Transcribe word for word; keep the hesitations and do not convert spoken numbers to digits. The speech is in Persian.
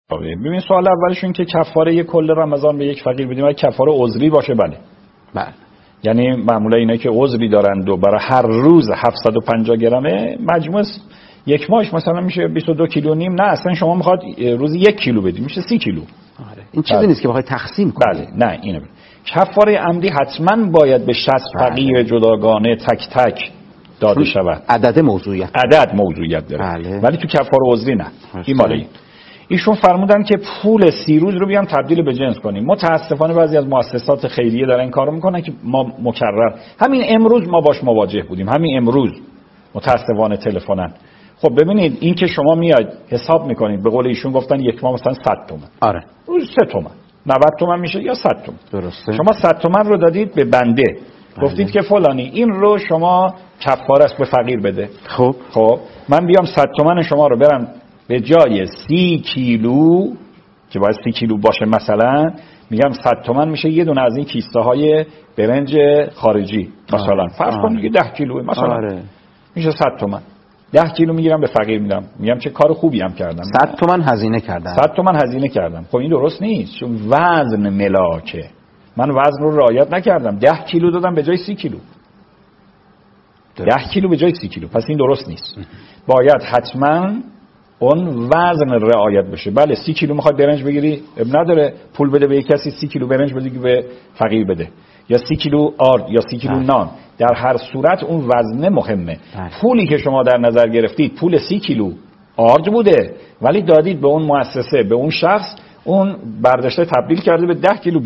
ببین سوال اولشون که کفاره یک کل رمضان به یک فقیر بدیم، اگه کفاره عذری باشه بله. بله. یعنی معمولا اینا که عذری دارند و برای هر روز هفتصد و پنجاه گرمه مجموع یک ماهش مثلا میشه بیست و دو کیلو نیم، نه اصلا شما میخواد روزی یک کیلو بدیم میشه سی کیلو. آره. این چیزی بله. نیست که بخوای تقسیم کنی. بله نه اینه بله. کفاره عمدی حتما باید به شصت فقیر جداگانه تک تک داده شود. عدد موضوعیت عدد موضوعیت داره. بله. ولی تو کفاره عذری نه. این مال این. ایشون فرمودن که پول سی روز رو بیام تبدیل به جنس کنیم. متاسفانه بعضی از مؤسسات خیریه دارن این کارو میکنن که ما مکرر همین امروز ما باش مواجه بودیم، همین امروز متاسفانه تلفنن. خب ببینید این که شما میاد حساب میکنید، به قول ایشون گفتن یک ماه مثلا صد تومن. آره. روز سه تومن. نود تومن میشه یا صد تومن. درسته. شما صد تومن رو دادید به بنده. بله. گفتید که فلانی این رو شما کفاره است به فقیر بده. خب خب من بیام صد تومن شما رو برم به جای سی کیلو که باید سی کیلو باشه مثلا میگم صد تومن میشه یه دونه از این کیسه های برنج خارجی مثلا فرض کن دیگه ده کیلو مثلا آره. میشه صد تومن ده کیلو میگیرم به فقیر میدم، میگم چه کار خوبی هم کردم. صد تومن هزینه کردم. صد تومن هزینه کردم. خب این درست نیست چون وزن ملاکه. من وزن رو رعایت نکردم، ده کیلو دادم به جای سی کیلو. ده کیلو به جای سی کیلو. پس این درست نیست. باید حتما اون وزن رعایت بشه. بله سی کیلو میخواد برنج بگیری اب نداره پول بده به یک کسی سی کیلو برنج بده که به فقیر بده، یا سی کیلو آرد یا سی کیلو نان. در هر صورت اون وزن مهمه. پولی که شما در نظر گرفتید پول سی کیلو آرد بوده ولی دادید به اون مؤسسه به اون شخص، اون برداشته تبدیل کرده به ده کیلو